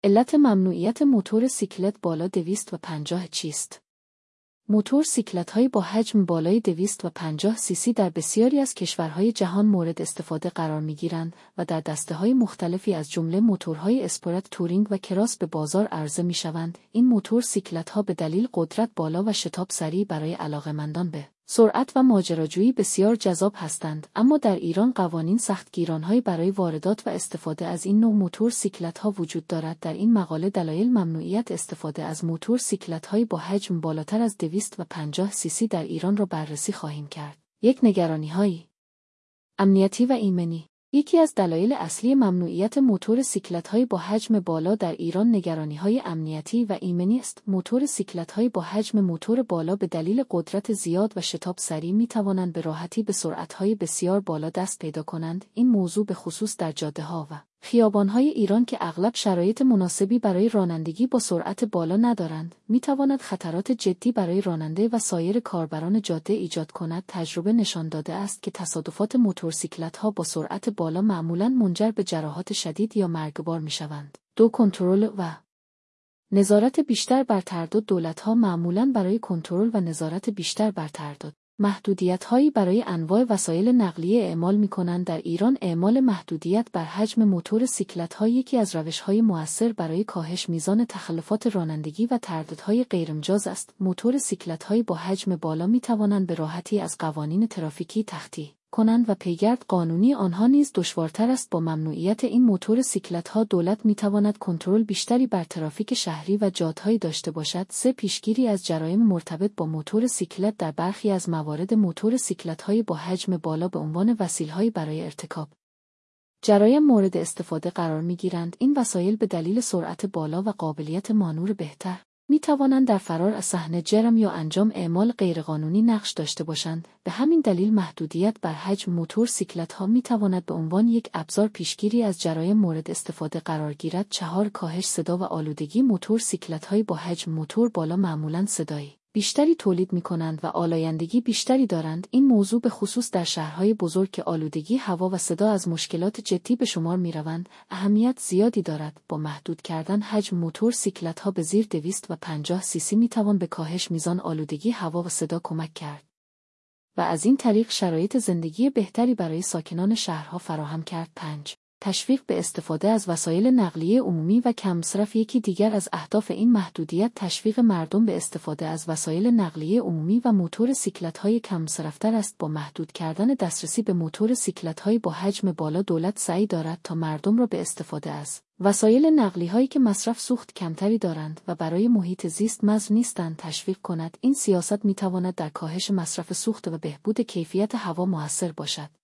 علت ممنوعیت موتور سیکلت بالا 250 چیست؟ موتور سیکلت‌های با حجم بالای 250 cc در بسیاری از کشورهای جهان مورد استفاده قرار می‌گیرند و در دسته‌های مختلفی از جمله موتورهای اسپورت تورینگ و کراس به بازار عرضه می‌شوند. این موتور سیکلت‌ها به دلیل قدرت بالا و شتاب سریع برای علاقه‌مندان به سرعت و ماجراجویی بسیار جذاب هستند، اما در ایران قوانین سختگیرانهایی برای واردات و استفاده از این نوع موتور سیکلت‌ها وجود دارد. در این مقاله دلایل ممنوعیت استفاده از موتور سیکلت‌های با حجم بالاتر از 250 cc در ایران را بررسی خواهیم کرد. یک نگرانی‌های امنیتی و ایمنی. یکی از دلایل اصلی ممنوعیت موتور سیکلت‌های با حجم بالا در ایران نگرانی‌های امنیتی و ایمنی است. موتور سیکلت‌های با حجم موتور بالا به دلیل قدرت زیاد و شتاب سریع می‌توانند به راحتی به سرعت‌های بسیار بالا دست پیدا کنند. این موضوع به خصوص در جاده‌ها و خیابان‌های ایران که اغلب شرایط مناسبی برای رانندگی با سرعت بالا ندارند، می‌تواند خطرات جدی برای راننده و سایر کاربران جاده ایجاد کند. تجربه نشان داده است که تصادفات موتورسیکلت‌ها با سرعت بالا معمولاً منجر به جراحات شدید یا مرگبار می‌شوند. کنترل و نظارت بیشتر بر تردد. دولت‌ها معمولاً برای کنترل و نظارت بیشتر بر تردد محدودیت‌هایی برای انواع وسایل نقلیه اعمال می‌کنند. در ایران اعمال محدودیت بر حجم موتور سیکلت‌ها یکی از روش‌های مؤثر برای کاهش میزان تخلفات رانندگی و ترددهای غیرمجاز است. موتور سیکلت‌های با حجم بالا می‌توانند به راحتی از قوانین ترافیکی تخطی کنند و پیگرد قانونی آنها نیز دشوارتر است. با ممنوعیت این موتور سیکلت‌ها دولت می‌تواند کنترل بیشتری بر ترافیک شهری و جاده‌های داشته باشد. پیشگیری از جرایم مرتبط با موتور سیکلت. در برخی از موارد موتور سیکلت‌های با حجم بالا به عنوان وسیله‌ای برای ارتکاب جرایم مورد استفاده قرار می‌گیرند. این وسایل به دلیل سرعت بالا و قابلیت مانور بهتر می توانند در فرار از صحنه جرم یا انجام اعمال غیرقانونی نقش داشته باشند. به همین دلیل محدودیت بر حجم موتور سیکلت‌ها می تواند به عنوان یک ابزار پیشگیری از جرایم مورد استفاده قرار گیرد. کاهش صدا و آلودگی. موتور سیکلت‌های با حجم موتور بالا معمولاً صدایی بیشتری تولید می‌کنند و آلایندگی بیشتری دارند. این موضوع به خصوص در شهرهای بزرگ که آلودگی هوا و صدا از مشکلات جدی به شمار می‌روند، اهمیت زیادی دارد. با محدود کردن حجم موتور سیکلت‌ها به زیر 250 cc می‌توان به کاهش میزان آلودگی هوا و صدا کمک کرد و از این طریق شرایط زندگی بهتری برای ساکنان شهرها فراهم کرد. 5. تشویق به استفاده از وسایل نقلیه عمومی و کم مصرف. یکی دیگر از اهداف این محدودیت تشویق مردم به استفاده از وسایل نقلیه عمومی و موتور سیکلت‌های کم مصرف‌تر است. با محدود کردن دسترسی به موتور سیکلت‌های با حجم بالا دولت سعی دارد تا مردم را به استفاده از وسایل نقلیه‌هایی که مصرف سوخت کمتری دارند و برای محیط زیست مضر نیستند تشویق کند. این سیاست می‌تواند در کاهش مصرف سوخت و بهبود کیفیت هوا مؤثر باشد.